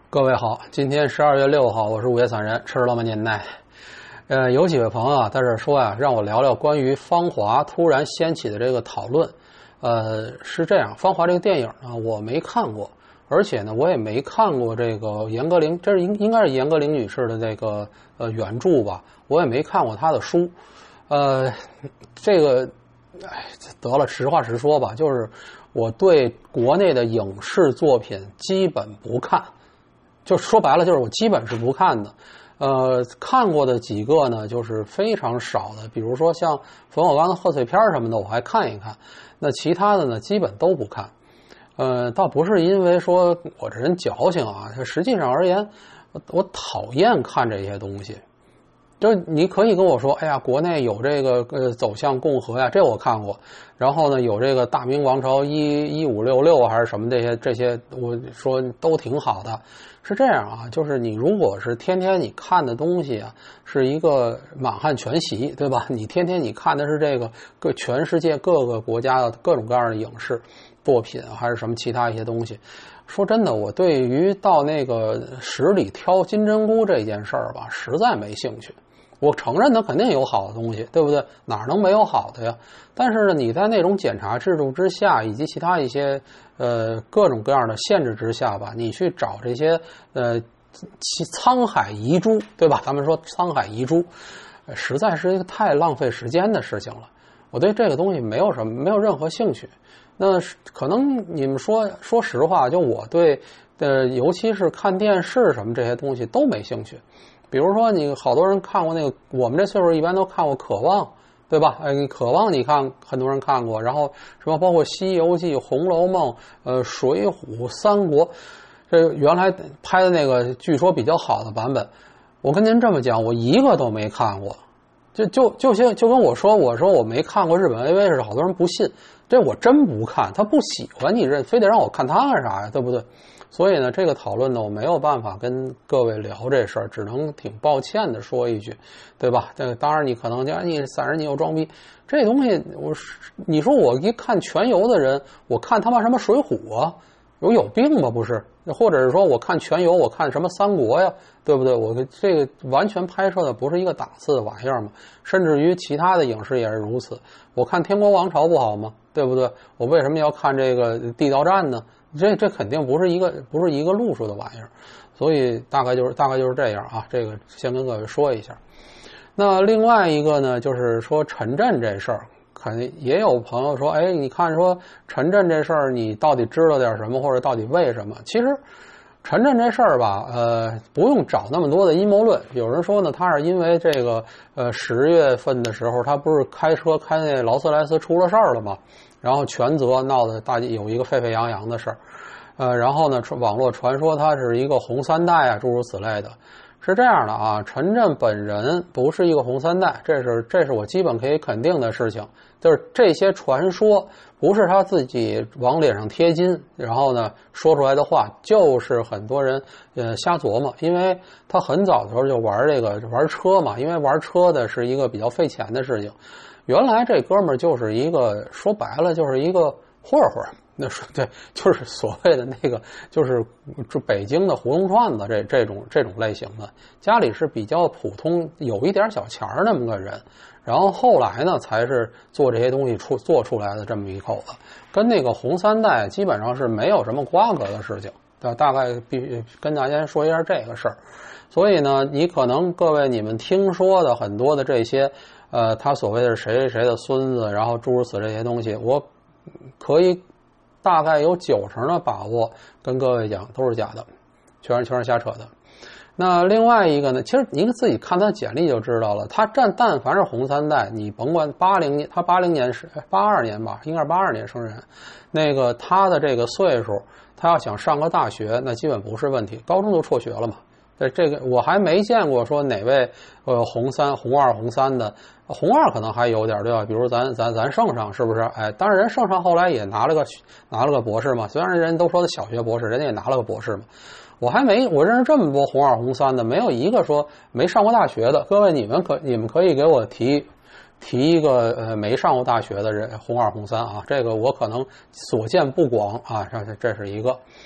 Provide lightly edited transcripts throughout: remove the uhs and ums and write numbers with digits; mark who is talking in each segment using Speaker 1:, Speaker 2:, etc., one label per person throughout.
Speaker 1: 各位好，今天12月6号，我是午夜散人，吃了吗您呢？有几位朋友啊在这说啊，让我聊聊关于芳华突然掀起的这个讨论。是这样，芳华这个电影呢，我没看过，而且呢，我也没看过这个严歌苓，这是应该是严歌苓女士的这个原著吧，我也没看过她的书。这个，得了，实话实说吧，就是我对国内的影视作品基本不看。就说白了，就是我基本是不看的。看过的几个呢，就是非常少的，比如说像冯小刚的贺岁片什么的，我还看一看。那其他的呢，基本都不看。倒不是因为说我这人矫情啊，实际上而言，我讨厌看这些东西。就你可以跟我说，哎呀，国内有这个走向共和呀，这我看过。然后呢，有这个大明王朝1566还是什么这些，我说都挺好的。是这样啊，就是你如果是天天你看的东西啊，是一个满汉全席，对吧？你天天你看的是这个全世界各个国家的各种各样的影视作品，还是什么其他一些东西。说真的，我对于到那个十里挑金针菇这件事儿吧，实在没兴趣。我承认它肯定有好的东西，对不对？哪能没有好的呀？但是呢，你在那种检查制度之下，以及其他一些各种各样的限制之下吧，你去找这些沧海遗珠，对吧？咱们说沧海遗珠，实在是一个太浪费时间的事情了。我对这个东西没有任何兴趣。那可能你们说实话，就我对尤其是看电视什么这些东西都没兴趣。比如说，你好多人看过那个，我们这岁数一般都看过《渴望》，对吧？渴望你看，很多人看过。然后什么包括《西游记》《红楼梦》水浒》《三国》，这原来拍的那个据说比较好的版本，我跟您这么讲，我一个都没看过。就跟我说我没看过日本 AV 似的，好多人不信，这我真不看，他不喜欢你非得让我看他干啥呀，对不对？所以呢，这个讨论呢，我没有办法跟各位聊这事儿，只能挺抱歉的说一句，对吧？当然你可能讲你散人你又装逼，这东西你说我一看全游的人，我看他妈什么水浒啊，有病吗？不是，或者是说我看全游，我看什么三国呀，对不对？我这个完全拍摄的不是一个档次的玩意儿嘛，甚至于其他的影视也是如此。我看天国王朝不好吗？对不对？我为什么要看这个地道战呢？这肯定不是一个路数的玩意儿，所以大概就是这样啊。这个先跟各位说一下。那另外一个呢，就是说陈震这事儿，肯定也有朋友说，哎，你看说陈震这事儿，你到底知道点什么，或者到底为什么？其实陈震这事儿吧，不用找那么多的阴谋论。有人说呢，他是因为这个10月份的时候，他不是开车开那劳斯莱斯出了事儿了吗？然后全责闹得大家有一个沸沸扬扬的事儿，然后呢，网络传说他是一个红三代啊，诸如此类的。是这样的啊，陈震本人不是一个红三代，这是我基本可以肯定的事情。就是这些传说不是他自己往脸上贴金，然后呢说出来的话，就是很多人瞎琢磨。因为他很早的时候就玩车嘛，因为玩车的是一个比较费钱的事情。原来这哥们儿就是一个说白了就是一个混混，那说对，就是所谓的那个就是北京的胡同串子这种类型的，家里是比较普通，有一点小钱儿那么个人。然后后来呢，才是做这些东西做出来的这么一口子，跟那个红三代基本上是没有什么瓜葛的事情。大概必须跟大家说一下这个事儿。所以呢，你可能各位你们听说的很多的这些他所谓的谁谁的孙子，然后诸如此这些东西，我可以大概有90%的把握跟各位讲都是假的，全是瞎扯的。那另外一个呢，其实您自己看他简历就知道了，他但凡是红三代，你甭管80年，他80年是82年吧，应该是82年生人，那个他的这个岁数，他要想上个大学，那基本不是问题，高中就辍学了嘛。这个我还没见过说哪位红二红三的，红二可能还有点，对吧？比如咱圣上是不是？哎，当然人圣上后来也拿了个博士嘛，虽然人都说他小学博士，人家也拿了个博士嘛。我认识这么多红二红三的，没有一个说没上过大学的。各位你们可以给我提一个没上过大学的人红二红三啊，这个我可能所见不广啊，这是一个。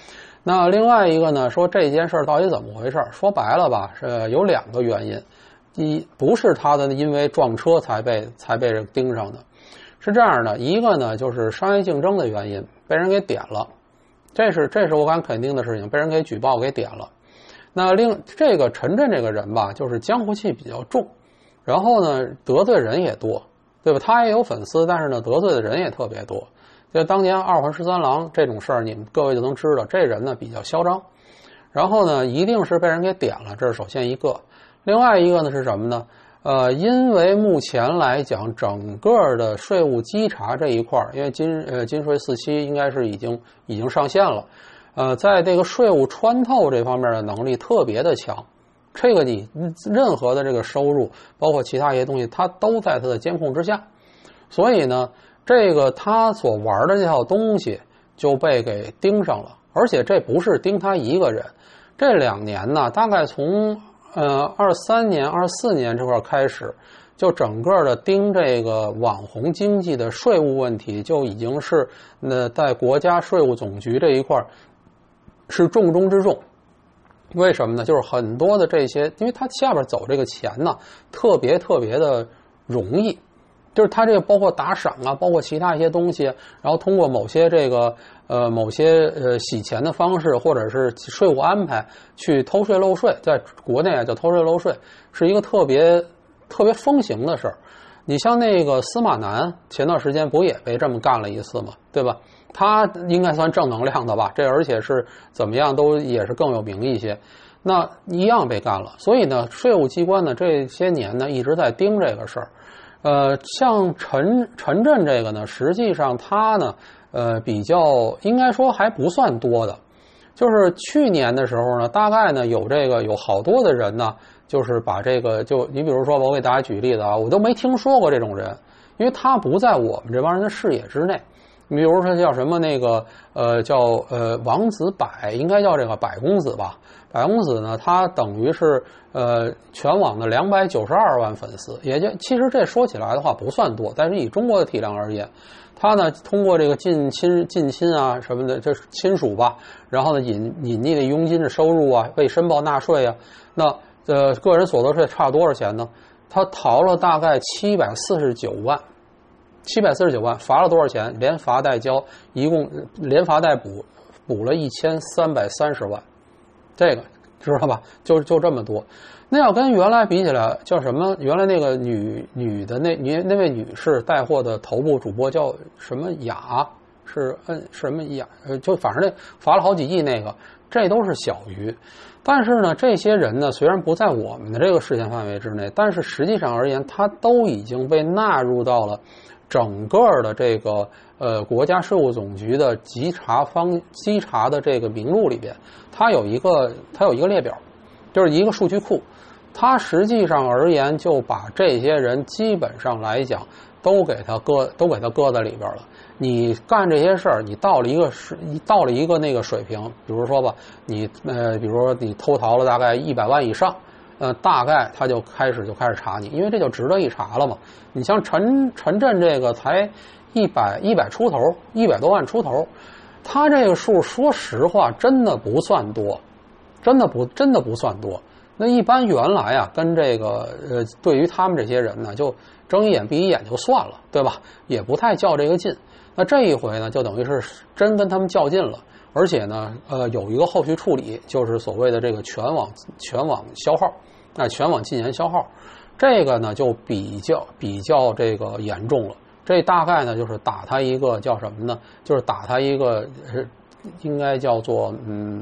Speaker 1: 那另外一个呢，说这件事到底怎么回事？说白了吧，是有2个原因。一不是他的因为撞车才被这盯上的，是这样的，一个呢就是商业竞争的原因，被人给点了，这是我敢肯定的事情，被人给举报给点了。那这个陈震这个人吧，就是江湖气比较重，然后呢得罪人也多，对吧？他也有粉丝，但是呢得罪的人也特别多。就当年二环13郎这种事儿，你们各位就能知道，这人呢比较嚣张，然后呢一定是被人给点了，这是首先一个。另外一个呢是什么呢？因为目前来讲，整个的税务稽查这一块，因为金税4期应该是已经上线了，在这个税务穿透这方面的能力特别的强。这个你任何的这个收入，包括其他一些东西，它都在它的监控之下，所以呢。这个他所玩的这套东西就被给盯上了，而且这不是盯他一个人。这2年呢，大概从23年、24年这块开始，就整个的盯这个网红经济的税务问题，就已经是在国家税务总局这一块是重中之重。为什么呢？就是很多的这些，因为他下边走这个钱呢，特别的容易。就是他这个包括打赏啊，包括其他一些东西，然后通过某些洗钱的方式，或者是税务安排去偷税漏税，在国内啊叫偷税漏税，是一个特别风行的事儿。你像那个司马南前段时间不也被这么干了一次吗？对吧？他应该算正能量的吧？这而且是怎么样都也是更有名一些，那一样被干了。所以呢，税务机关呢这些年呢一直在盯这个事儿。像陈震这个呢，实际上他呢，比较应该说还不算多的，就是去年的时候呢，大概呢有好多的人呢，就是把这个你比如说我给大家举例子啊，我都没听说过这种人，因为他不在我们这帮人的视野之内。你比如说叫什么那个叫王子柏，应该叫这个柏公子吧。柏公子呢，他等于是全网的292万粉丝，其实这说起来的话不算多，但是以中国的体量而言，他呢通过这个近亲啊什么的，这亲属吧，然后呢隐匿的佣金的收入啊，未申报纳税啊，那个人所得税差多少钱呢？他逃了大概749万。749万，罚了多少钱？连罚带交，一共连罚带补了1330万，这个知道吧？就这么多。那要跟原来比起来，叫什么？原来那个女的那位女士带货的头部主播叫什么雅？是什么雅？就反正那罚了好几亿那个，这都是小鱼。但是呢，这些人呢，虽然不在我们的这个视线范围之内，但是实际上而言，他都已经被纳入到了整个的这个国家税务总局的稽查的这个名录里边，它有一个列表，就是一个数据库。它实际上而言，就把这些人基本上来讲都给他搁在里边了。你干这些事儿，你到了一个那个水平，比如说吧，比如说你偷逃了大概100万以上，大概他就开始查你，因为这就值得一查了嘛。你像陈震这个才100出头，100多万出头，他这个数说实话真的不算多，真的不算多。那一般原来啊，跟这个对于他们这些人呢，就睁一眼闭一眼就算了，对吧？也不太较这个劲。那这一回呢，就等于是真跟他们较劲了，而且呢，有一个后续处理，就是所谓的这个全网消耗，全网禁言消耗，这个呢就比较这个严重了。这大概呢就是打他一个叫什么呢？就是打他一个应该叫做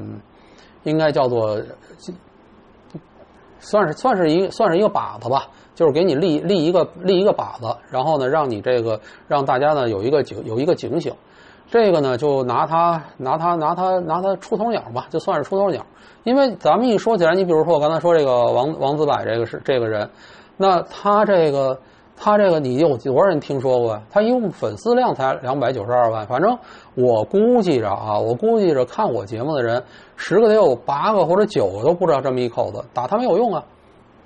Speaker 1: 算是一个靶子吧，就是给你立一个靶子，然后呢让大家呢有一个警醒。这个呢就拿他出头鸟吧，就算是出头鸟。因为咱们一说起来，你比如说我刚才说这个王子柏这个人，那他这个你有多少人听说过呀？他一共粉丝量才292万，反正我估计着看我节目的人10个得有8个或者9个都不知道这么一口子，打他没有用啊，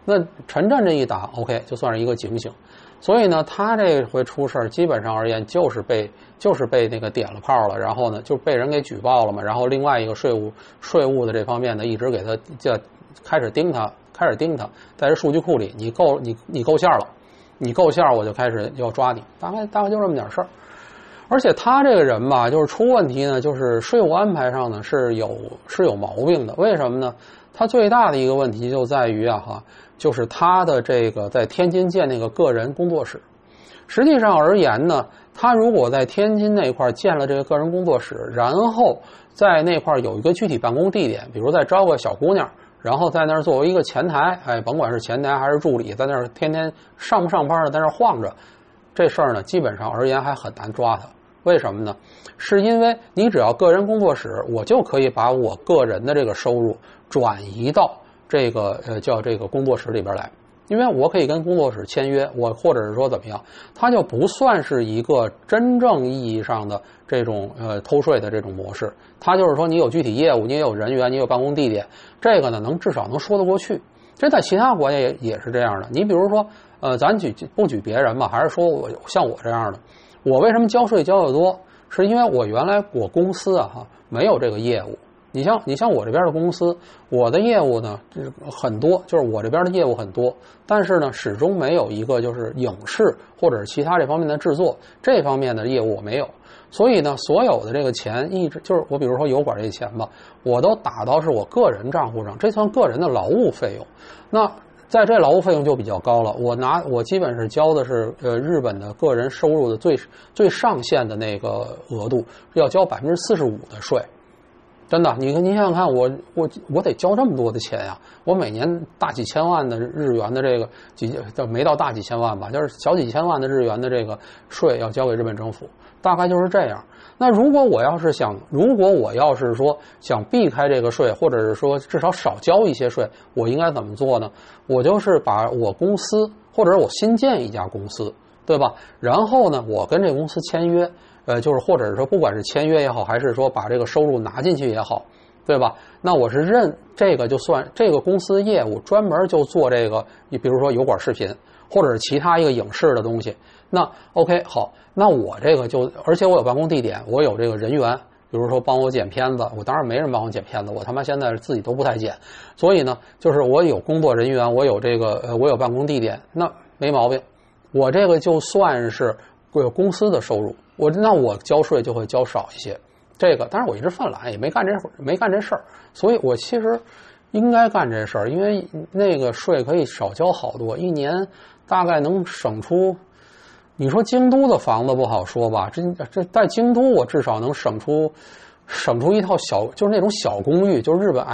Speaker 1: 那陈震这一打 OK 就算是一个警醒。所以呢，他这回出事儿，基本上而言就是被那个点了炮了，然后呢就被人给举报了嘛。然后另外一个税务的这方面呢，一直给他开始盯他，在这数据库里，你够线了，你够线，我就开始要抓你，大概就这么点事儿。而且他这个人吧，就是出问题呢，就是税务安排上呢是有毛病的。为什么呢？他最大的一个问题就在于就是他的这个在天津建那个个人工作室。实际上而言呢，他如果在天津那块建了这个个人工作室，然后在那块有一个具体办公地点，比如再招个小姑娘，然后在那儿作为一个前台，甭管是前台还是助理，在那儿天天上不上班的在那儿晃着，这事儿呢基本上而言还很难抓他。为什么呢？是因为你只要个人工作室，我就可以把我个人的这个收入转移到这个叫这个工作室里边来，因为我可以跟工作室签约，我或者是说怎么样，它就不算是一个真正意义上的这种偷税的这种模式。它就是说你有具体业务，你也有人员，你有办公地点，这个呢至少能说得过去。这在其他国家也是这样的。你比如说咱不举别人吧，还是说像我这样的，我为什么交税交得多？是因为我原来我公司没有这个业务。你像我这边的公司，我的业务呢很多，就是我这边的业务很多，但是呢始终没有一个就是影视或者是其他这方面的制作这方面的业务我没有。所以呢所有的这个钱一直就是我比如说油管这钱吧，我都打到是我个人账户上，这算个人的劳务费用。那在这劳务费用就比较高了，我基本是交的是日本的个人收入的最上限的那个额度，要交45%的税。真的，你想想看，我得交这么多的钱呀！我每年大几千万的日元的这个没到大几千万吧，就是小几千万的日元的这个税要交给日本政府，大概就是这样。那如果我要是说想避开这个税，或者是说至少少交一些税，我应该怎么做呢？我就是把我公司或者是我新建一家公司，对吧？然后呢，我跟这公司签约。就是或者是说不管是签约也好，还是说把这个收入拿进去也好，对吧？那我是认这个就算这个公司业务专门就做这个，你比如说油管视频或者是其他一个影视的东西，那 OK 好，那我这个就而且我有办公地点，我有这个人员，比如说帮我剪片子，我当然没人帮我剪片子，我他妈现在自己都不太剪，所以呢，就是我有工作人员，我有这个我有办公地点，那没毛病，我这个就算是公司的收入。那我交税就会交少一些，这个当然我一直犯懒，也没干这事儿，所以我其实应该干这事儿，因为那个税可以少交好多，一年大概能省出。你说京都的房子不好说吧，这在京都我至少能省出一套就是那种小公寓，就是日本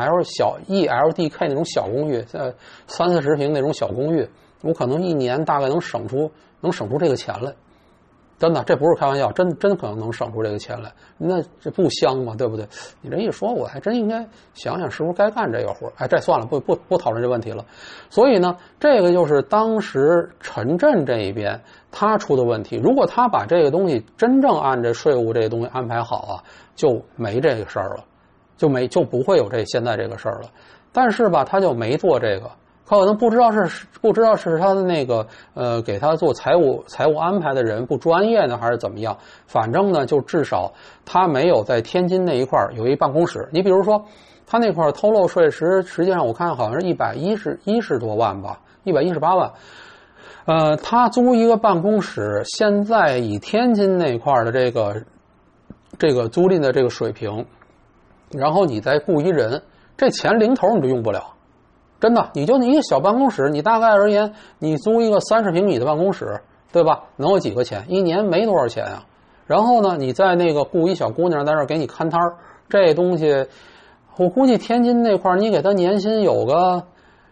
Speaker 1: ELDK 那种小公寓，30-40平那种小公寓，我可能一年大概能省出这个钱来。真的，这不是开玩笑，真可能能省出这个钱来，那这不香吗？对不对？你这一说，我还真应该想想是不是该干这个活。这算了，不讨论这问题了。所以呢，这个就是当时陈震这一边他出的问题。如果他把这个东西真正按这税务这个东西安排好就没这个事儿了，就不会有现在这个事儿了。但是吧，他就没做这个。可能不知道是他的那个给他做财务安排的人不专业呢，还是怎么样？反正呢，就至少他没有在天津那一块有一办公室。你比如说，他那块偷漏税实际上我看好像是110多万吧，118万。他租一个办公室，现在以天津那块的这个租赁的这个水平，然后你再雇一人，这钱零头你就用不了。真的，你就一个小办公室，你大概而言，你租一个30平米的办公室，对吧？能有几个钱？一年没多少钱啊。然后呢，你在那个雇一小姑娘在那儿给你看摊儿，这东西，我估计天津那块你给他年薪有个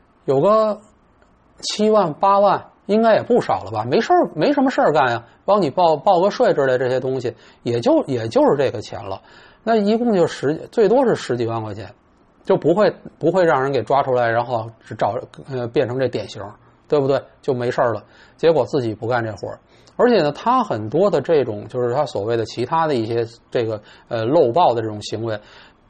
Speaker 1: 7万8万，应该也不少了吧？没什么事儿干呀，帮你报个税之类这些东西，也就是这个钱了。那一共就最多是10几万块钱。就不会让人给抓出来，然后变成这典型，对不对？就没事了。结果自己不干这活，而且呢，他很多的这种就是他所谓的其他的一些这个漏报的这种行为，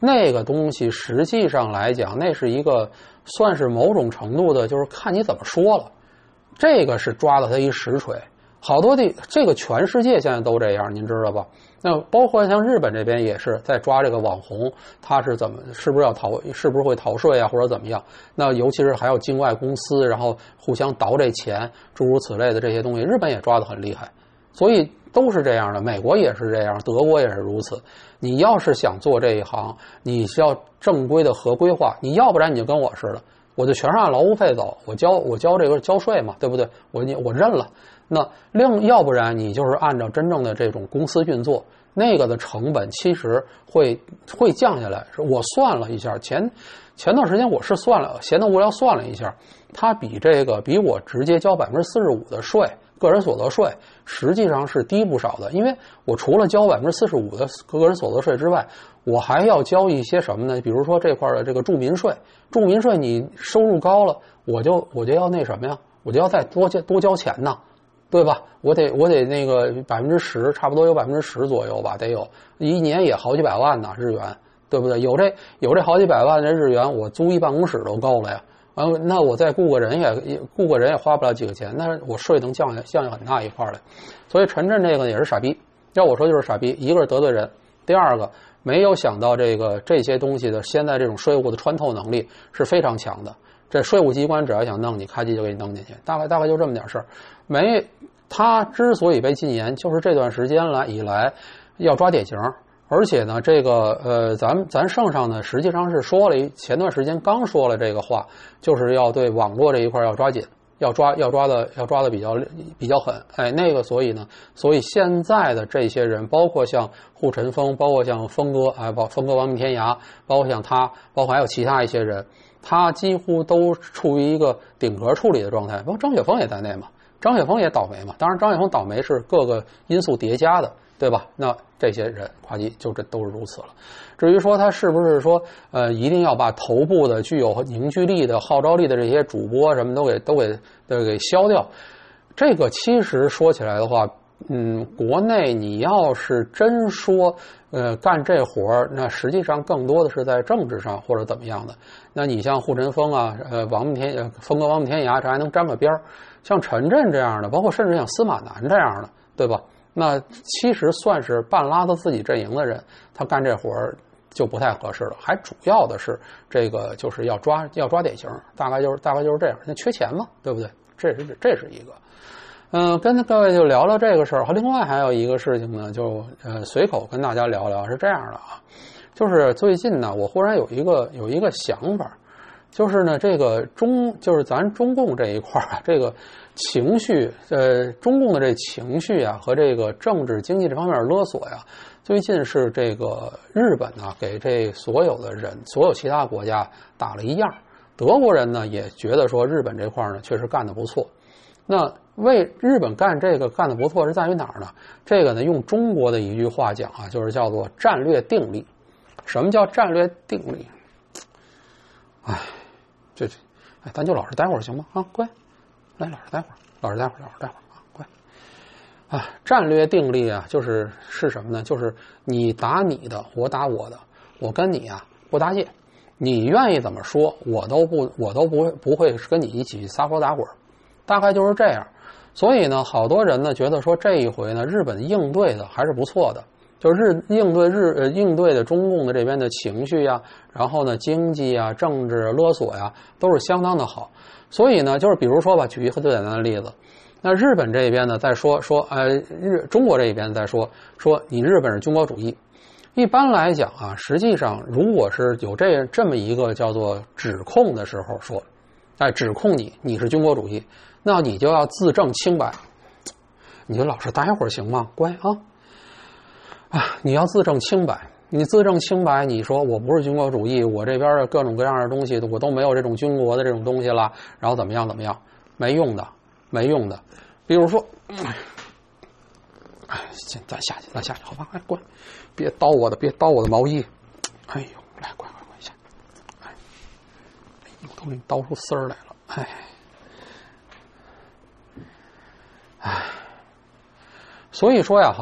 Speaker 1: 那个东西实际上来讲，那是一个算是某种程度的，就是看你怎么说了。这个是抓了他一实锤。好多这个全世界现在都这样，您知道吧？那包括像日本这边也是在抓这个网红，他是不是会逃税啊，或者怎么样？那尤其是还有境外公司，然后互相倒这钱，诸如此类的这些东西，日本也抓得很厉害。所以都是这样的，美国也是这样，德国也是如此。你要是想做这一行，你需要正规的合规化，你要不然你就跟我似的，我就全是按劳务费走，我交这个交税嘛，对不对？我认了。那要不然你就是按照真正的这种公司运作，那个的成本其实会降下来。我算了一下，前段时间我是算了，闲得无聊算了一下，它比我直接交45%的税，个人所得税，实际上是低不少的。因为我除了交45%的个人所得税之外，我还要交一些什么呢？比如说这块的这个住民税，住民税你收入高了，我就要那什么呀？我就要再多交钱呢。对吧？我得那个10%，差不多有10%左右吧，得有一年也好几百万呢日元，对不对？有这好几百万的日元，我租一办公室都够了呀。那我再雇个人也花不了几个钱，那我税能降下很大一块来。所以陈震这个也是傻逼，要我说就是傻逼。一个是得罪人，第二个没有想到这些东西的现在这种税务的穿透能力是非常强的。这税务机关只要想弄你，咔叽就给你弄进去，大概就这么点事儿。他之所以被禁言，就是这段时间以来要抓典型，而且呢，咱圣上呢，实际上是前段时间刚说了这个话，就是要对网络这一块要抓紧，要抓的比较狠，所以现在的这些人，包括像护晨风，包括像峰哥，峰哥亡命天涯，包括像他，包括还有其他一些人，他几乎都处于一个顶格处理的状态，包括张雪峰也在内嘛。张雪峰也倒霉嘛，当然张雪峰倒霉是各个因素叠加的，对吧？那这些人夸叽就这都是如此了。至于说他是不是说一定要把头部的具有凝聚力的号召力的这些主播什么都给消掉，这个其实说起来的话，国内你要是真说干这活儿，那实际上更多的是在政治上或者怎么样的。那你像护晨风啊，峰哥亡命天涯，这还能沾个边儿。像陈震这样的，包括甚至像司马南这样的，对吧？那其实算是半拉到自己阵营的人，他干这活儿就不太合适了。还主要的是这个就是要抓典型，大概就是这样。那缺钱嘛，对不对？这是一个。跟各位就聊聊这个事儿。另外还有一个事情呢，就随口跟大家聊聊，是这样的啊，就是最近呢，我忽然有一个想法。就是呢，就是咱中共这一块啊，这个情绪，中共的这情绪啊，和这个政治经济这方面勒索呀，最近是这个日本呢给这所有的人，所有其他国家打了一样。德国人呢也觉得说日本这块呢确实干得不错。那为日本干这个干得不错是在于哪儿呢？这个呢用中国的一句话讲啊，就是叫做战略定力。什么叫战略定力？咱就老实待会儿行吗？啊，乖，来，老实待会儿啊，乖。战略定力啊，是什么呢？就是你打你的，我打我的，我跟你啊不搭界，你愿意怎么说，我都不会跟你一起撒泼打滚，大概就是这样。所以呢，好多人呢觉得说这一回呢，日本应对的还是不错的。就是应对的中共的这边的情绪呀，然后呢经济啊、政治勒索呀，都是相当的好。所以呢，就是比如说吧，举一个最简单的例子，那日本这边呢在说中国这一边在说你日本是军国主义。一般来讲啊，实际上如果是有这么一个叫做指控的时候说，指控你是军国主义，那你就要自证清白。你就老实待会儿行吗？乖啊。你要自证清白，你说我不是军国主义，我这边的各种各样的东西我都没有这种军国的这种东西了，然后怎么样，没用的。比如说，咱下去，好吧？乖，别叨我的毛衣，哎呦，来，乖下，我都给你叨出丝儿来了，所以说呀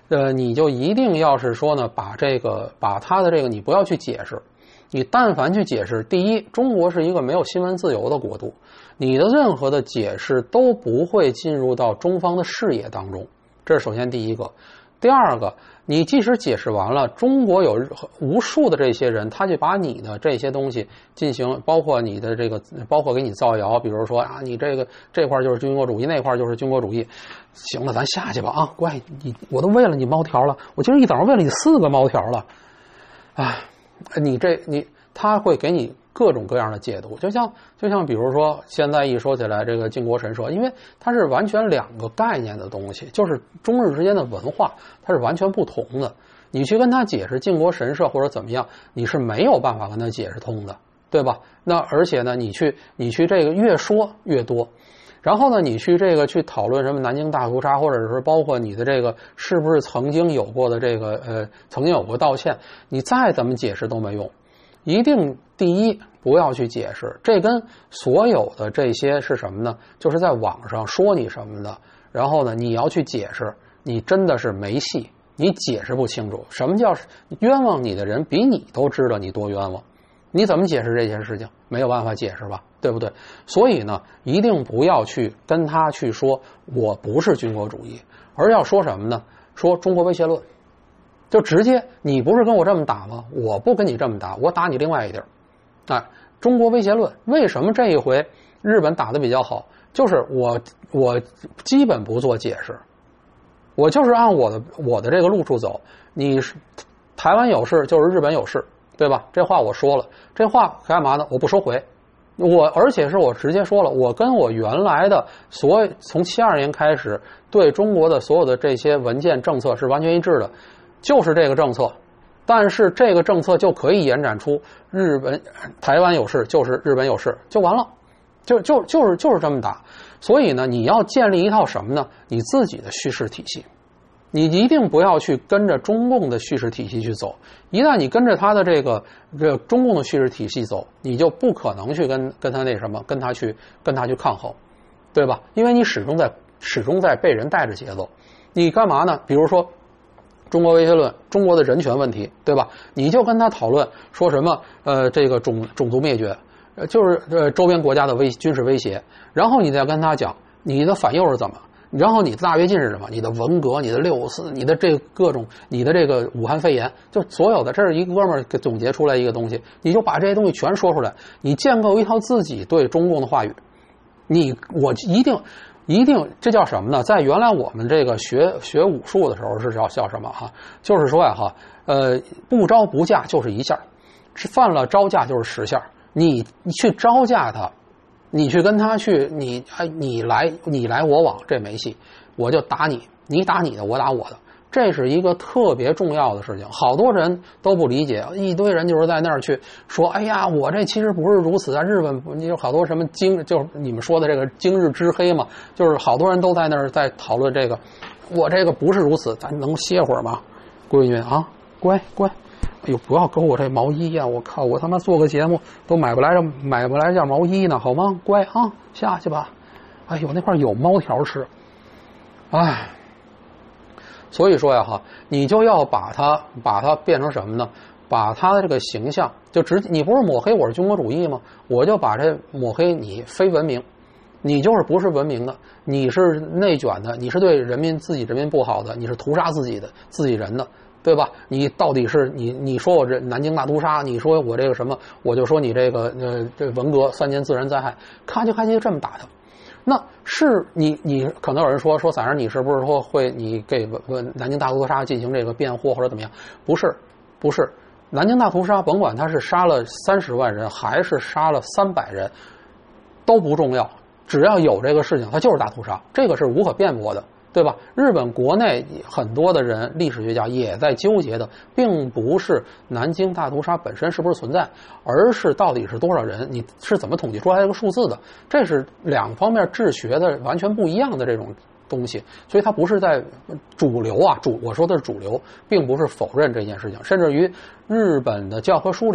Speaker 1: 你就一定要是说呢，把他的这个你不要去解释，你但凡去解释，第一，中国是一个没有新闻自由的国度，你的任何的解释都不会进入到中方的视野当中，这是首先第一个。第二个，你即使解释完了，中国有无数的这些人，他就把你的这些东西进行，包括你的这个，包括给你造谣，比如说啊，你这块就是军国主义，那块就是军国主义。行了，咱下去吧啊，乖，我都喂了你猫条了，我今儿一早上喂了你4个猫条了，啊，他会给你各种各样的解读，就像比如说现在一说起来这个靖国神社，因为它是完全2个概念的东西，就是中日之间的文化它是完全不同的，你去跟他解释靖国神社或者怎么样，你是没有办法跟他解释通的，对吧？那而且呢，你去这个越说越多，然后呢，你去讨论什么南京大屠杀，或者是包括你的这个是不是曾经有过的这个曾经有过道歉，你再怎么解释都没用。一定第一不要去解释，这跟所有的这些是什么呢？就是在网上说你什么的，然后呢你要去解释，你真的是没戏，你解释不清楚。什么叫冤枉你的人比你都知道你多冤枉，你怎么解释这件事情？没有办法解释吧，对不对？所以呢，一定不要去跟他去说我不是军国主义，而要说什么呢？说中国威胁论。就直接，你不是跟我这么打吗？我不跟你这么打，我打你另外一地儿。哎，中国威胁论，为什么这一回日本打得比较好？就是我基本不做解释，我就是按我的这个路数走。你是台湾有事就是日本有事，对吧？这话我说了，这话干嘛呢？我不收回。而且是我直接说了，我跟我原来的从72年开始对中国的所有的这些文件政策是完全一致的。就是这个政策，但是这个政策就可以延展出台湾有事就是日本有事就完了，就是这么打。所以呢，你要建立一套什么呢？你自己的叙事体系，你一定不要去跟着中共的叙事体系去走。一旦你跟着他的这个中共的叙事体系走，你就不可能去跟他跟他去抗衡，对吧？因为你始终在被人带着节奏。你干嘛呢？比如说中国威胁论，中国的人权问题，对吧？你就跟他讨论说什么这个种族灭绝，就是周边国家的军事威胁，然后你再跟他讲你的反右是怎么，然后你的大跃进是什么，你的文革，你的654，你的这个各种，你的这个武汉肺炎，就所有的，这是一个哥们儿总结出来一个东西，你就把这些东西全说出来，你建构一套自己对中共的话语，我一定，这叫什么呢？在原来我们这个学武术的时候是叫什么哈？就是说呀不招不架就是1下，犯了招架就是10下。你去招架他，你去跟他去，你来我往，这没戏，我就打你，你打你的，我打我的。这是一个特别重要的事情，好多人都不理解，一堆人就是在那儿去说，哎呀，我这其实不是如此，在日本有好多什么就是你们说的这个今日之黑嘛，就是好多人都在那儿在讨论这个，我这个不是如此，咱能歇会儿吗？闺女啊，乖，哎呦，不要勾我这毛衣呀！我靠，我他妈做个节目都买不来件毛衣呢，好吗？乖啊，下去吧。哎呦，那块有猫条吃，哎。所以说呀你就要把它变成什么呢？把它的这个形象就你不是抹黑我是军国主义吗？我就把这抹黑你非文明，你就是不是文明的，你是内卷的，你是对自己人民不好的，你是屠杀自己人的，对吧？你到底是你说我这南京大屠杀，你说我这个什么，我就说你这个这文革3年自然灾害，咔叽就这么打他。那是你可能有人说散人，你是不是说你给南京大屠杀进行这个辩护或者怎么样？不是，南京大屠杀甭管他是杀了30万人还是杀了300人，都不重要，只要有这个事情，它就是大屠杀，这个是无可辩驳的，对吧？日本国内很多的人，历史学家也在纠结的，并不是南京大屠杀本身是不是存在，而是到底是多少人，你是怎么统计出来这个数字的，这是2方面治学的完全不一样的这种东西，所以它不是在主流我说的是主流，并不是否认这件事情，甚至于日本的教科书里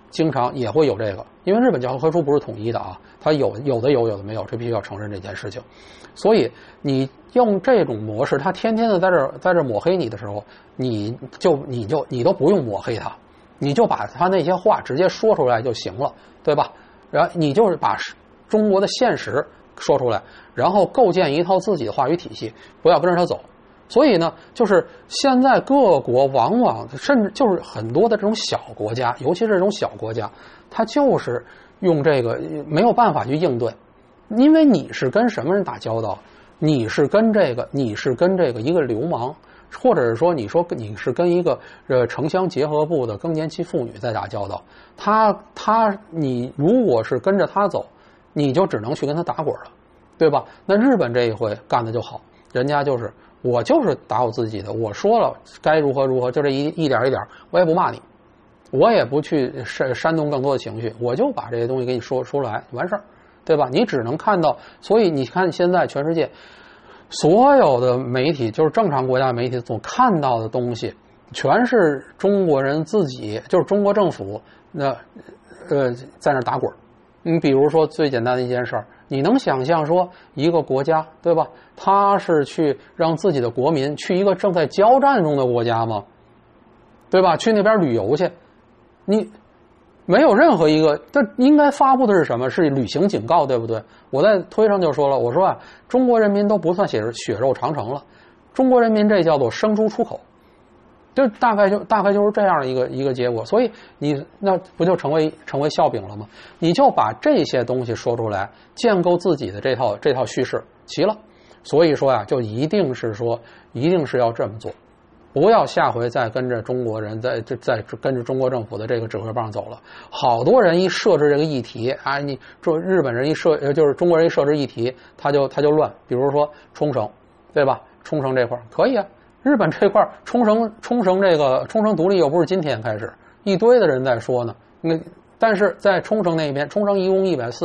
Speaker 1: 经常也会有这个，因为日本教科书不是统一的啊，它有的有的没有，这必须要承认这件事情。所以你用这种模式，他天天的在这抹黑你的时候，你都不用抹黑他，你就把他那些话直接说出来就行了，对吧？然后你就是把中国的现实说出来，然后构建一套自己的话语体系，不要跟着他走。所以呢，就是现在各国往往甚至就是很多的这种小国家，尤其是这种小国家，他就是用这个没有办法去应对，因为你是跟什么人打交道？你是跟这个一个流氓，或者是说你是跟一个城乡结合部的更年期妇女在打交道，你如果是跟着他走，你就只能去跟他打滚了，对吧？那日本这一回干的就好，人家就是我就是打我自己的，我说了该如何如何，就这一点一点，我也不骂你，我也不去煽动更多的情绪，我就把这些东西给你说出来，完事儿，对吧？你只能看到，所以你看现在全世界所有的媒体，就是正常国家媒体所看到的东西，全是中国人自己，就是中国政府在那打滚。你比如说最简单的一件事儿，你能想象说一个国家，对吧？他是去让自己的国民去一个正在交战中的国家吗？对吧？去那边旅游去，你没有任何一个，这应该发布的是什么？是旅行警告，对不对？我在推上就说了，我说啊，中国人民都不算血肉长城了，中国人民这叫做生猪出口，就大概就是这样的一个结果。所以你那不就成为笑柄了吗？你就把这些东西说出来，建构自己的这套叙事，齐了。所以说啊，就一定是要这么做。不要下回再跟着中国人再跟着中国政府的这个指挥棒走了。好多人一设置这个议题啊，你说日本人就是中国人一设置议题，他就乱。比如说冲绳，对吧？冲绳这块可以啊，日本这块冲绳独立又不是今天开始，一堆的人在说呢。但是在冲绳那边，冲绳一共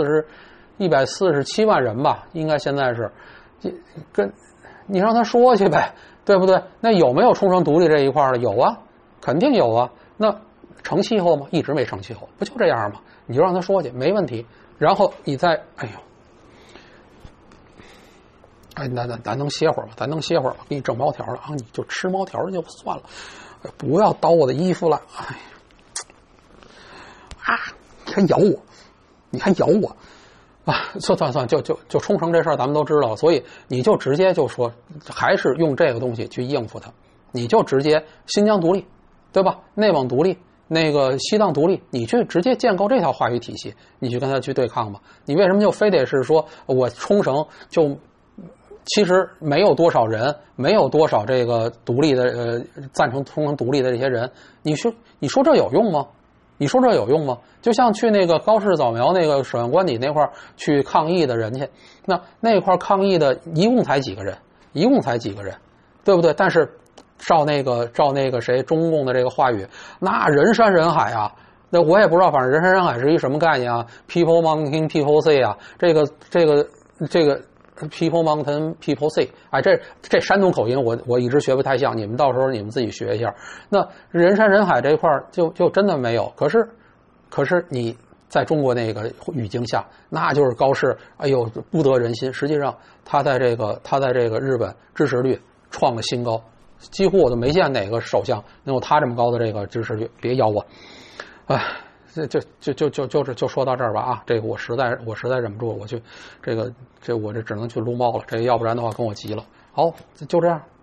Speaker 1: 147万人吧，应该现在是跟你让他说去呗。对不对？那有没有冲绳独立这一块的？有啊，肯定有啊。那成气候吗？一直没成气候，不就这样吗？你就让他说去，没问题。然后你再，咱能歇会儿吧？给你整毛条了啊！你就吃毛条就算了，不要叨我的衣服了。你还咬我！算，就冲绳这事儿咱们都知道了，所以你就直接就说，还是用这个东西去应付它，你就直接新疆独立，对吧？内蒙独立，那个西藏独立，你去直接建构这套话语体系，你去跟他去对抗吧。你为什么就非得是说我冲绳就其实没有多少人，没有多少这个独立的赞成冲绳独立的这些人，你说这有用吗？就像去那个高市早苗那个守望官邸那块去抗议的人去，那块抗议的一共才几个人，对不对？但是照那个谁中共的这个话语，那人山人海啊！那我也不知道，反正人山人海是一什么概念啊 ？People mountain, people sea 啊，这个 People Mountain People Sea， 哎，这山东口音我一直学不太像，你们到时候你们自己学一下。那人山人海这一块就真的没有，可是你在中国那个语境下，那就是高市，哎呦不得人心。实际上他在这个日本支持率创了新高，几乎我都没见哪个首相能有他这么高的这个支持率。别咬我，哎。就说到这儿吧啊！这个我实在忍不住，我去我这只能去撸猫了。这个要不然的话跟我急了。好，就这样。